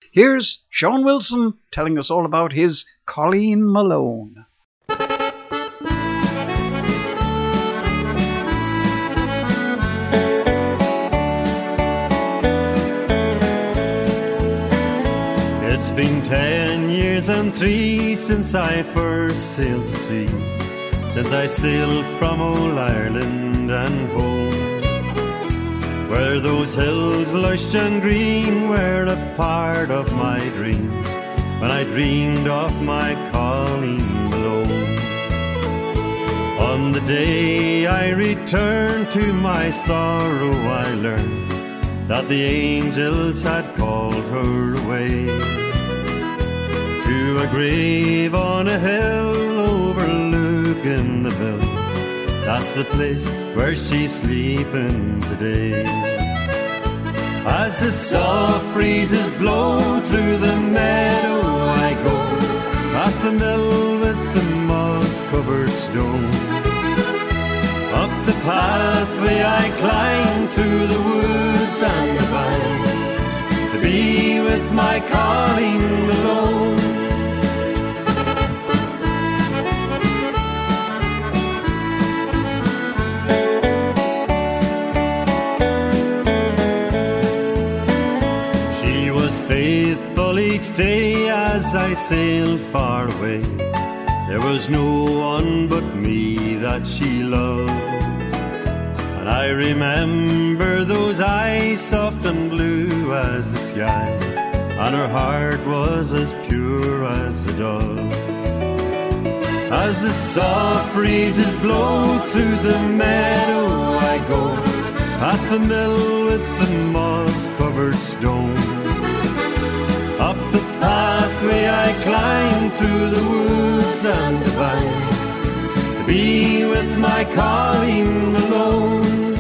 Here's Sean Wilson telling us all about his Colleen Malone. It's been 10 years and 3 since I first sailed to sea, since I sailed from old Ireland and home, where those hills lush and green were a part of my dreams, when I dreamed of my Colleen Malone. On the day I returned to my sorrow, I learned that the angels had called her away to a grave on a hill overlooking the mill. That's the place where she's sleeping today. As the soft breezes blow through the meadow, I go past the mill with the moss-covered stone. Up the pathway I climb through the woods and the vine, to be with my Colleen Malone. Faithful each day as I sailed far away, there was no one but me that she loved. And I remember those eyes soft and blue as the sky, and her heart was as pure as a dove. As the soft breezes blow through the meadow, I go past the mill with the moss-covered stone. Up the pathway I climb through the woods and the vine, to be with my Colleen Malone.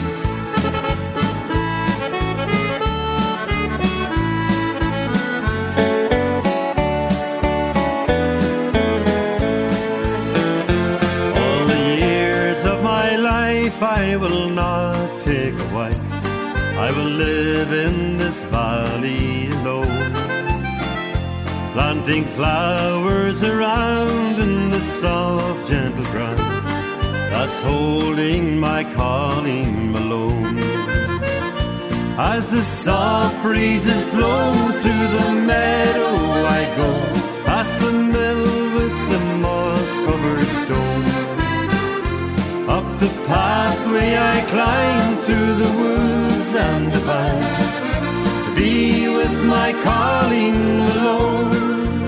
All the years of my life I will not take a wife, I will live in this valley alone, planting flowers around in the soft, gentle ground that's holding my Colleen Malone. As the soft breezes blow through the meadow, I go past the mill with the moss-covered stone. Up the pathway I climb through the woods and the vine, to be with my Colleen Malone.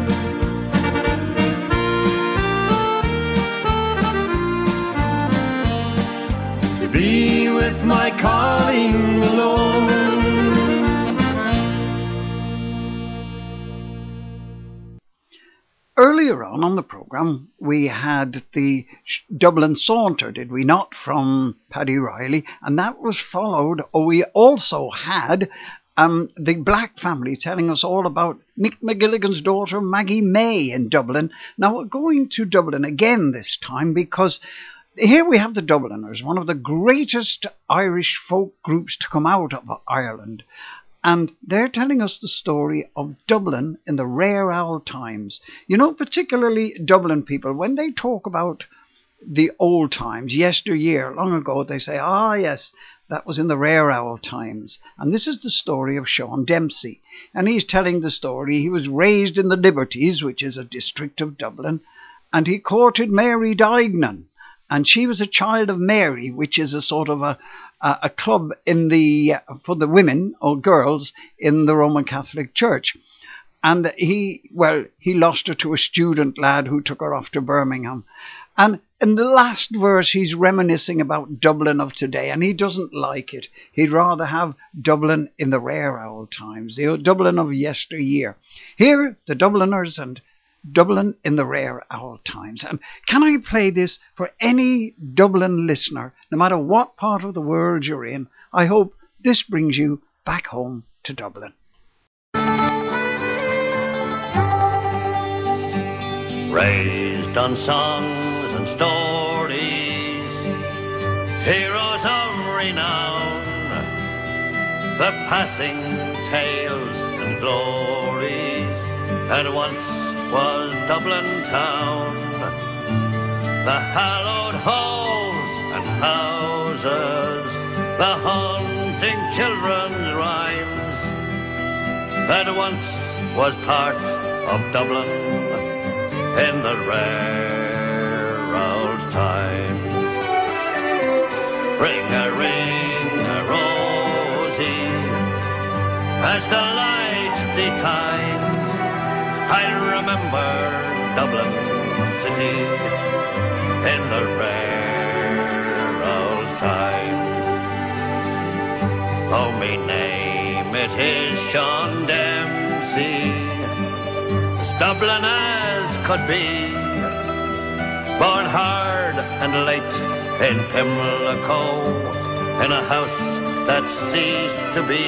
To be with my Colleen Malone. Earlier on the programme, we had the Dublin Saunter, did we not, from Paddy Riley, and that was followed, we also had the Black family telling us all about Mick McGilligan's daughter Maggie May in Dublin. Now we're going to Dublin again this time because here we have the Dubliners, one of the greatest Irish folk groups to come out of Ireland. And they're telling us the story of Dublin in the rare old times. You know, particularly Dublin people, when they talk about the old times, yesteryear, long ago, they say, ah, yes, that was in the rare old times. And this is the story of Sean Dempsey. And he's telling the story. He was raised in the Liberties, which is a district of Dublin, and he courted Mary Dignan. And she was a child of Mary, which is a sort of a club in for the women or girls in the Roman Catholic Church. And he lost her to a student lad who took her off to Birmingham. And in the last verse, he's reminiscing about Dublin of today, and he doesn't like it. He'd rather have Dublin in the rare old times, the Dublin of yesteryear. Here, the Dubliners and Dublin in the rare old times. And can I play this for any Dublin listener, no matter what part of the world you're in? I hope this brings you back home to Dublin. Raised on songs and stories, heroes of renown, the passing tales and glories that once was Dublin town. The hallowed halls and houses, the haunting children's rhymes, that once was part of Dublin in the rare old times. Ring-a-ring-a-rosy, as the light declines, I'll remember Dublin city in the rare old times. Oh, me name it is Sean Dempsey, as Dublin as could be, born hard and late in Pimlico, in a house that ceased to be.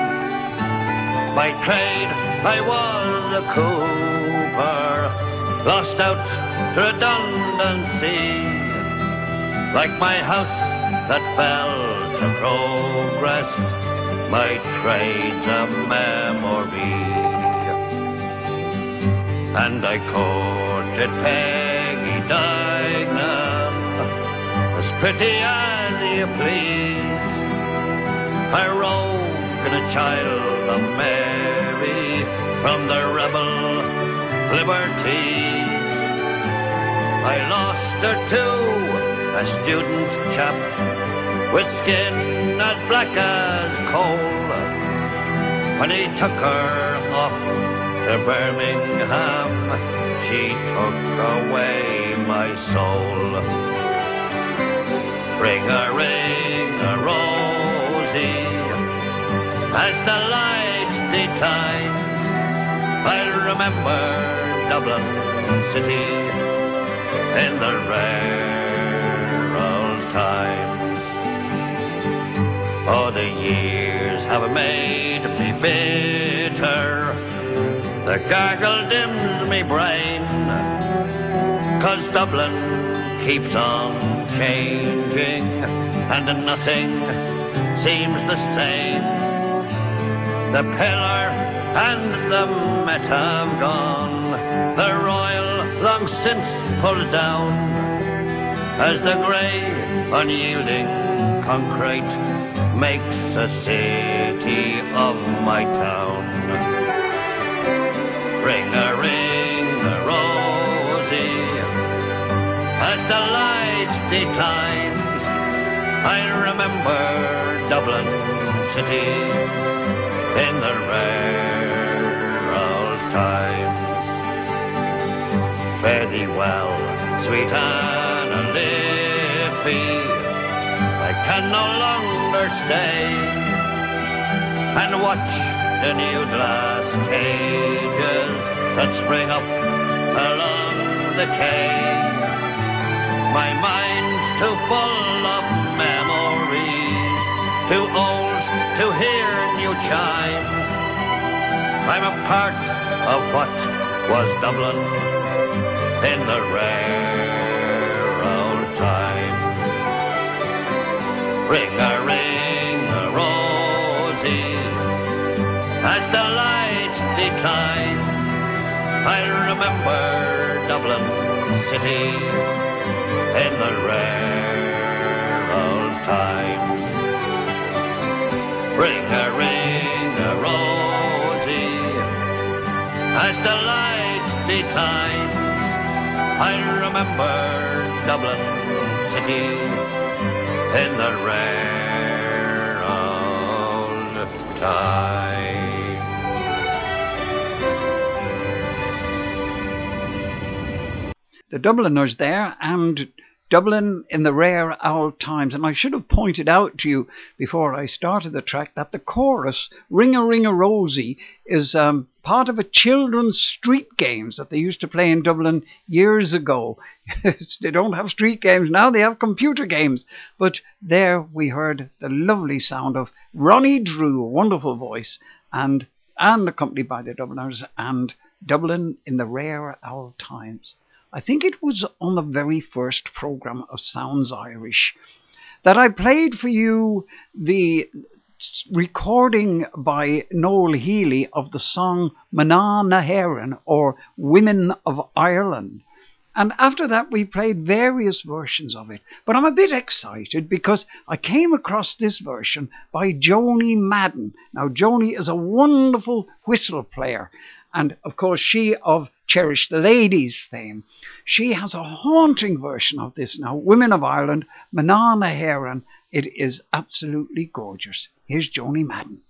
By trade I was a cooper, lost out through Redundancy, like my house that fell to progress, my trade's a memory. And I courted Peggy Dignam, as pretty as you please, a rogue and a child of Mary from the rebel liberties. I lost her to a student chap with skin as black as coal, when he took her off to Birmingham, she took away my soul. Ring-a-ring-a-rosy, as the light declines, I'll remember Dublin city in the rare old times. Oh, the years have made me bitter, the gargle dims me brain, 'cause Dublin keeps on changing and nothing seems the same. The pillar and the Met have gone, the Royal long since pulled down, as the grey unyielding concrete makes a city of my town. Ring-a-ring-a-rosy, as the light declines, I'll remember Dublin city in the rare old times. Fare thee well, sweet Anna Liffey, I can no longer stay and watch the new glass cages that spring up along the quay. My mind's too full of memories, too old to hear new chimes. I'm a part of what was Dublin in the rare old times. Ring-a-ring-a-rosy, as the light declines, I'll remember Dublin city in the rare old times. Ring-a-ring-a-rosy, as the light declines, I'll remember Dublin city in the rare old times. The Dubliners there, and Dublin in the rare old times. And I should have pointed out to you before I started the track that the chorus, Ring-a-ring-a-rosy, is part of a children's street games that they used to play in Dublin years ago. They don't have street games now, they have computer games. But there we heard the lovely sound of Ronnie Drew, a wonderful voice, and accompanied by the Dubliners, and Dublin in the rare old times. I think it was on the very first programme of Sounds Irish that I played for you the recording by Noel Healy of the song Mana na Heren, or Women of Ireland. And after that, we played various versions of it. But I'm a bit excited because I came across this version by Joni Madden. Now, Joni is a wonderful whistle player. And, of course, she of Cherish the Ladies fame. She has a haunting version of this now. Women of Ireland, Mana na Heren. It is absolutely gorgeous. Here's Joni Madden.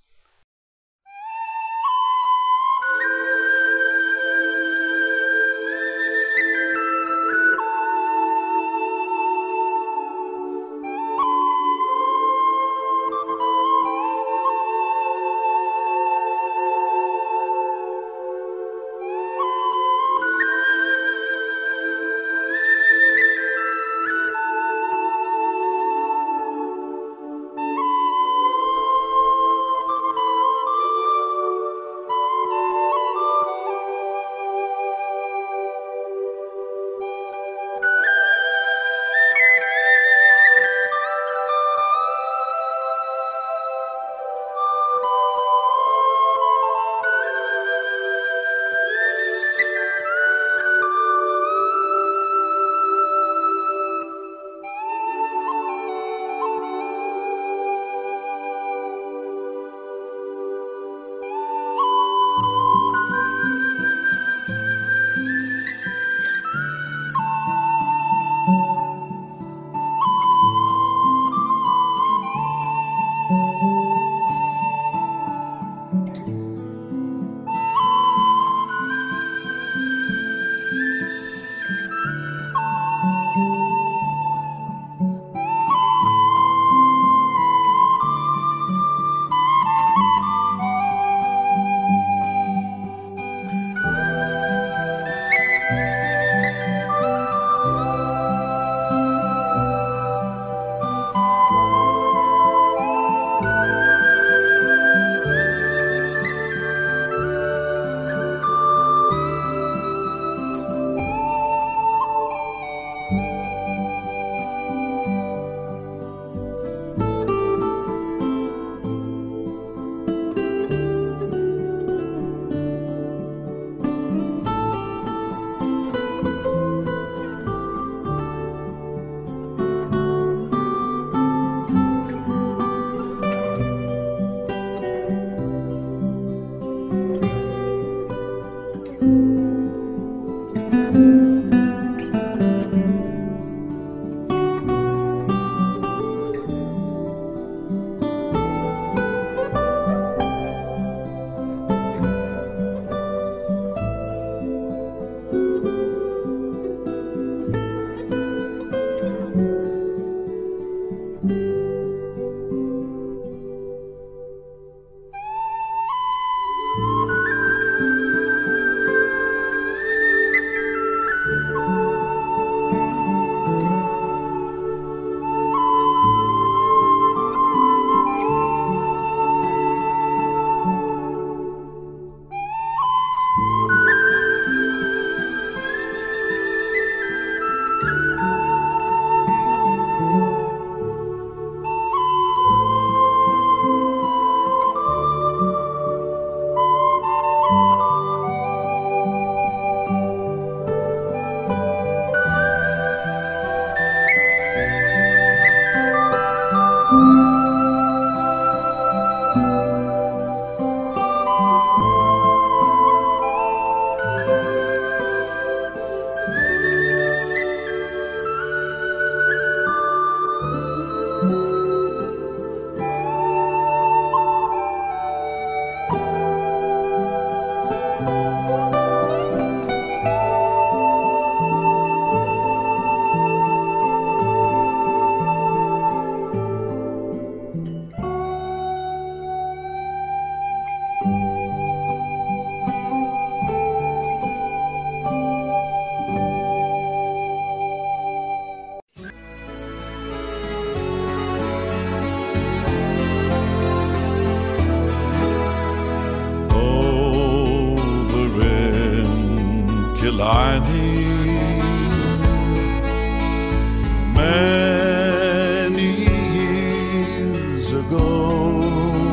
Many years ago,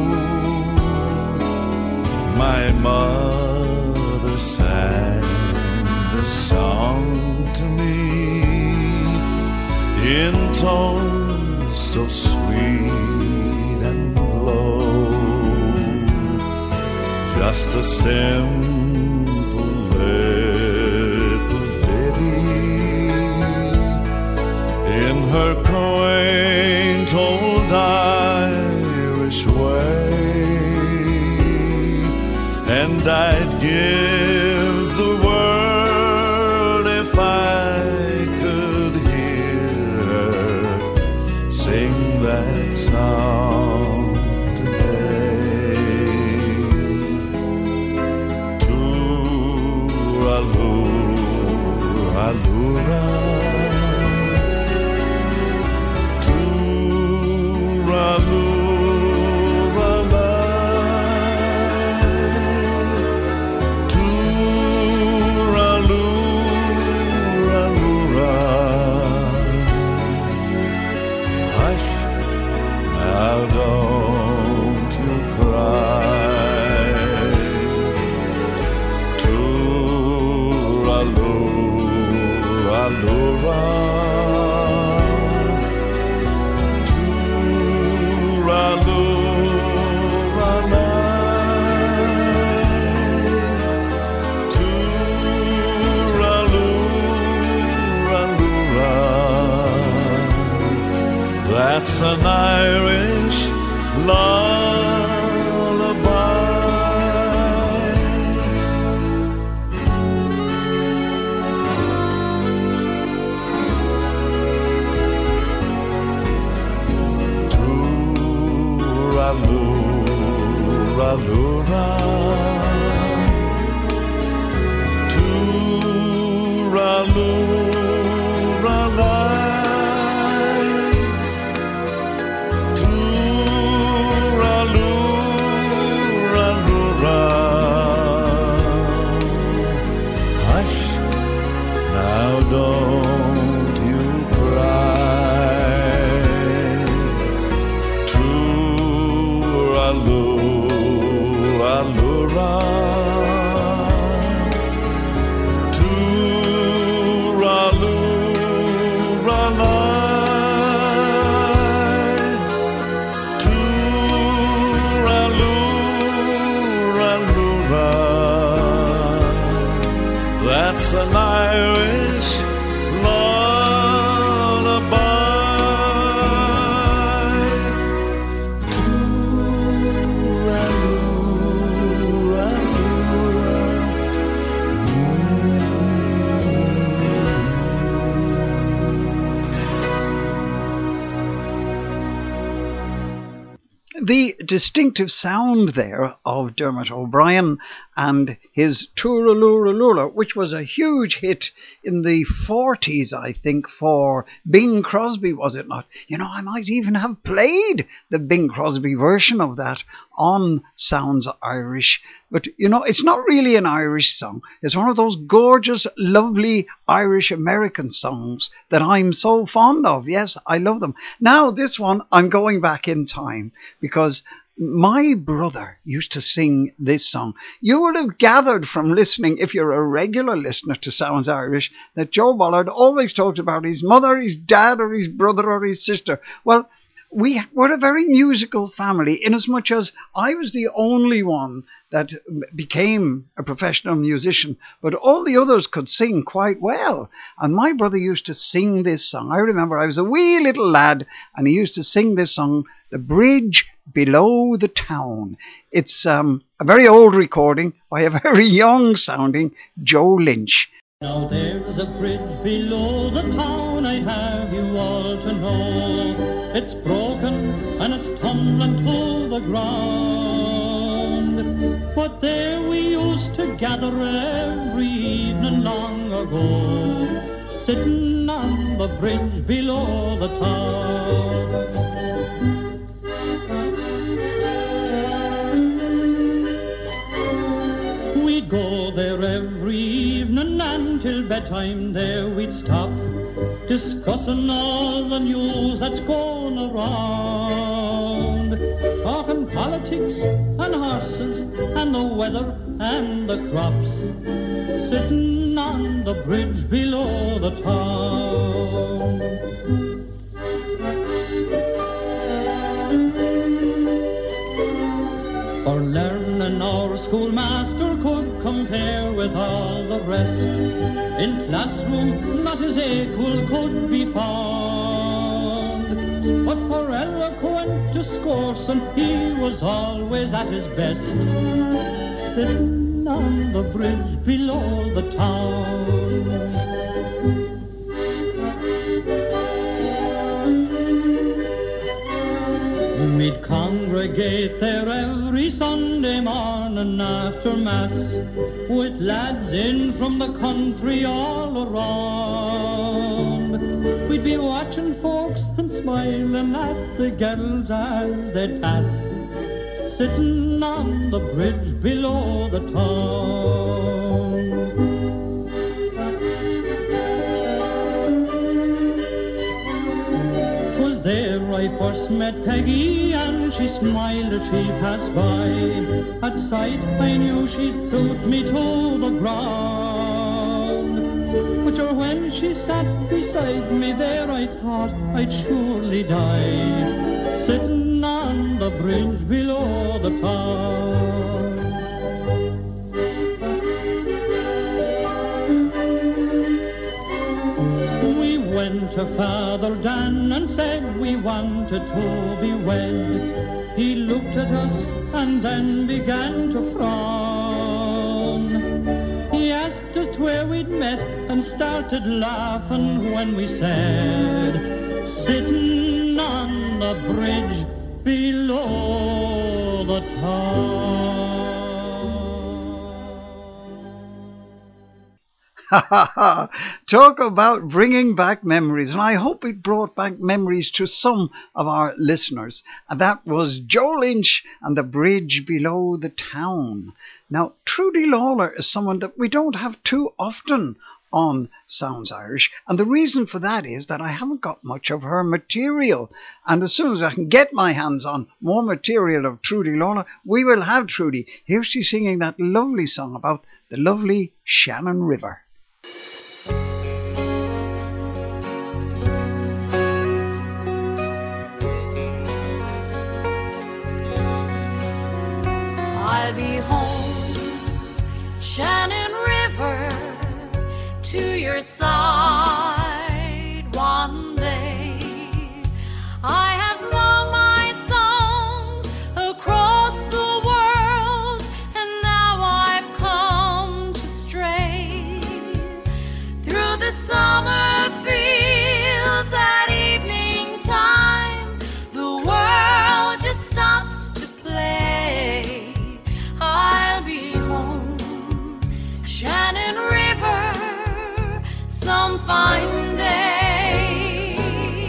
to me in tones so sweet and low, just a simple little ditty in her quaint old Irish way, and I'd give the world if I could hear her sing that song today. Tooraloora, that's an Irish lullaby. Tooraloora, tooraloora, hush, now don't you cry. Tooraloora, that's an Irish lullaby. The distinctive sound there of Dermot O'Brien and his Tooraloora, which was a huge hit in the 40s, I think, for Bing Crosby, was it not? You know, I might even have played the Bing Crosby version of that on Sounds Irish. But, you know, it's not really an Irish song. It's one of those gorgeous, lovely Irish-American songs that I'm so fond of. Yes, I love them. Now, this one, I'm going back in time because my brother used to sing this song. You would have gathered from listening, if you're a regular listener to Sounds Irish, that Joe Bollard always talked about his mother, his dad, or his brother, or his sister. Well, we were a very musical family, inasmuch as I was the only one that became a professional musician, but all the others could sing quite well. And my brother used to sing this song. I remember I was a wee little lad, and he used to sing this song, The Bridge Below the Town. It's a very old recording by a very young sounding Joe Lynch. Now there's a bridge below the town, I'd have you all to know. It's broken and it's tumbling to the ground, but there we used to gather every evening long ago, sitting on the bridge below the town. We'd go there every evening until bedtime there we'd stop, discussing all the news that's going around, talking politics and horses and the weather and the crops, sitting on the bridge below the town. For learning our schoolmaster could compare with all the rest. In classroom not his equal could be found, but for eloquent discoursing he was always at his best, sitting on the bridge below the town. We'd congregate there every Sunday morning after Mass, with lads in from the country all around. We'd be watching folks and smiling at the girls as they'd pass, sitting on the bridge below the town. 'Twas there I first met Peggy, and she smiled as she passed by. At sight I knew she'd suit me to the ground. But sure, when she sat beside me there, I thought I'd surely die, sitting on the bridge below the town. We went to Father Dan and said we wanted to be wed. He looked at us and then began to frown. He asked us where we'd met and started laughing when we said, sitting on the bridge below the town. Ha ha ha! Talk about bringing back memories, and I hope it brought back memories to some of our listeners. And that was Joe Lynch and the Bridge Below the Town. Now, Trudy Lawler is someone that we don't have too often on Sounds Irish, and the reason for that is that I haven't got much of her material, and as soon as I can get my hands on more material of Trudy Lawler, we will have Trudy. Here she's singing that lovely song about the lovely Shannon River. I'll be home, Shannon River, to your side one day. I have sung my songs across the world, and now I've come to stray through the summer fields at evening time. The world just stops to play. I'll be home, Shannon River, some fine day.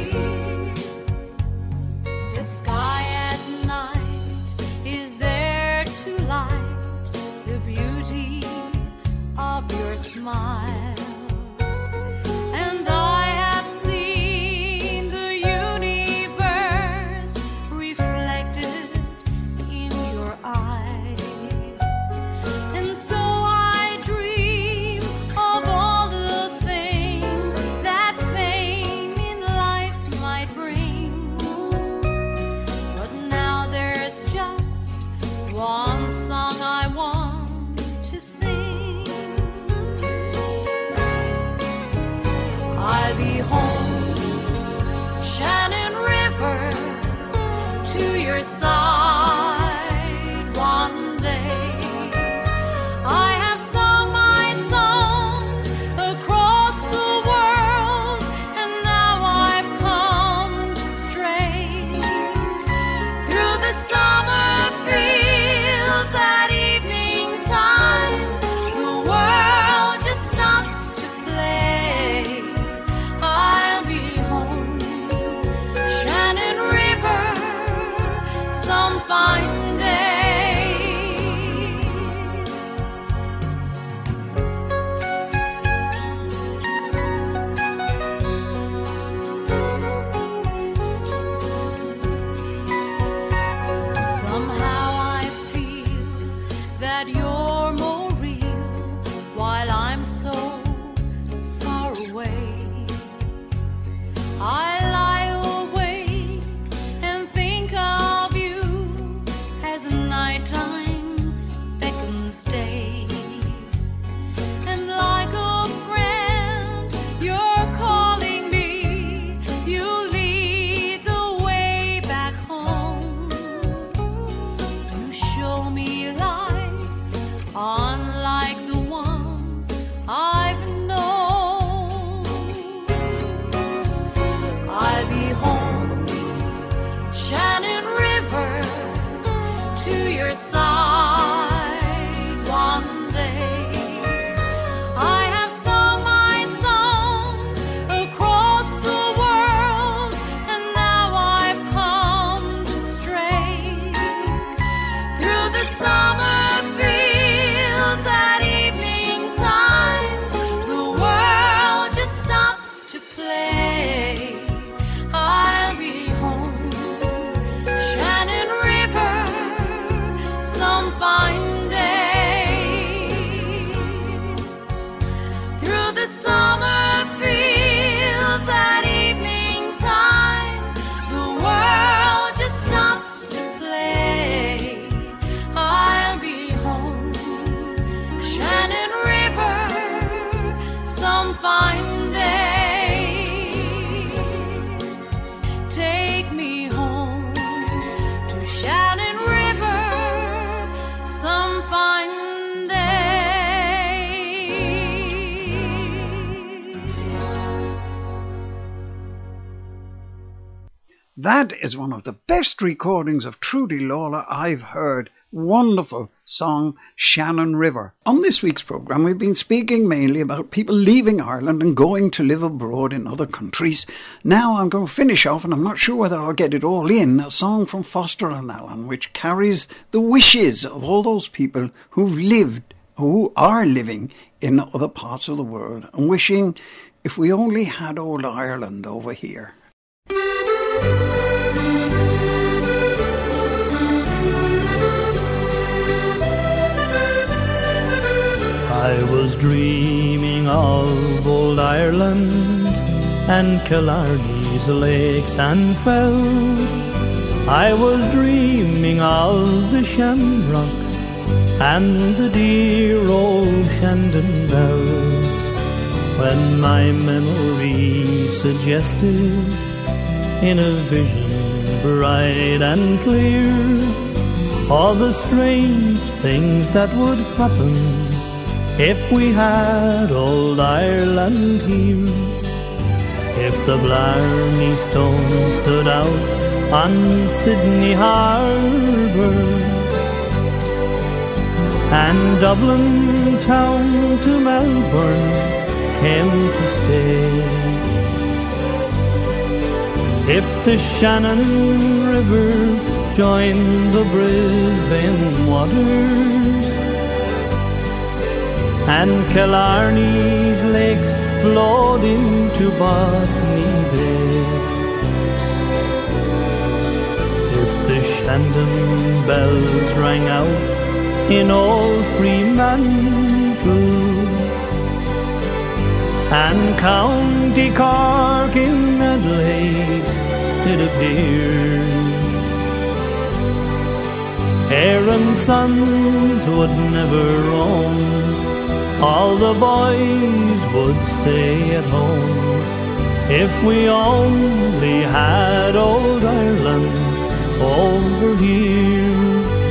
The sky at night is there to light the beauty of your smile, and I have seen the universe reflected in your eyes, and so I dream of all the things that fame in life might bring. But now there's just one song I want to sing. the summer fields at evening time, the world just stops to play. I'll be home, Shannon River, some fine day. Take me home to Shannon River, some fine day. That is one of the best recordings of Trudy Lawler I've heard. Wonderful song, Shannon River. On this week's programme, we've been speaking mainly about people leaving Ireland and going to live abroad in other countries. Now I'm going to finish off, and I'm not sure whether I'll get it all in, a song from Foster and Allen, which carries the wishes of all those people who are living in other parts of the world, and wishing if we only had old Ireland over here. I was dreaming of old Ireland and Killarney's lakes and fells. I was dreaming of the Shamrock and the dear old Shandon bells, when my memory suggested in a vision bright and clear all the strange things that would happen if we had old Ireland here. If the Blarney Stone stood out on Sydney Harbour and Dublin town to Melbourne came to stay, if the Shannon River joined the Brisbane waters and Killarney's lakes flowed into Botany Bay, if the Shandon bells rang out in old Fremantle and County Cork in Adelaide did appear, Aaron's sons would never roam, all the boys would stay at home, if we only had old Ireland over here.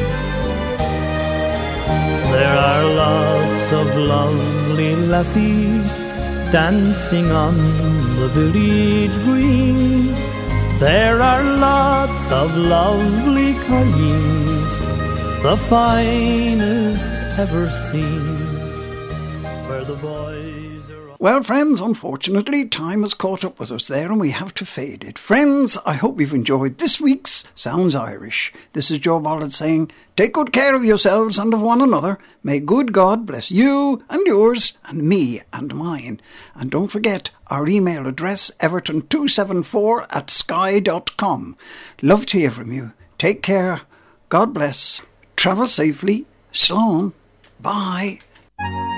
There are lots of lovely lassies dancing on the village green. There are lots of lovely collies, the finest ever seen, where the boys are... Well, friends, unfortunately, time has caught up with us there and we have to fade it. Friends, I hope you've enjoyed this week's Sounds Irish. This is Joe Bollard saying, take good care of yourselves and of one another. May good God bless you and yours and me and mine. And don't forget our email address, everton274@sky.com. Love to hear from you. Take care. God bless. Travel safely. Slán. Bye.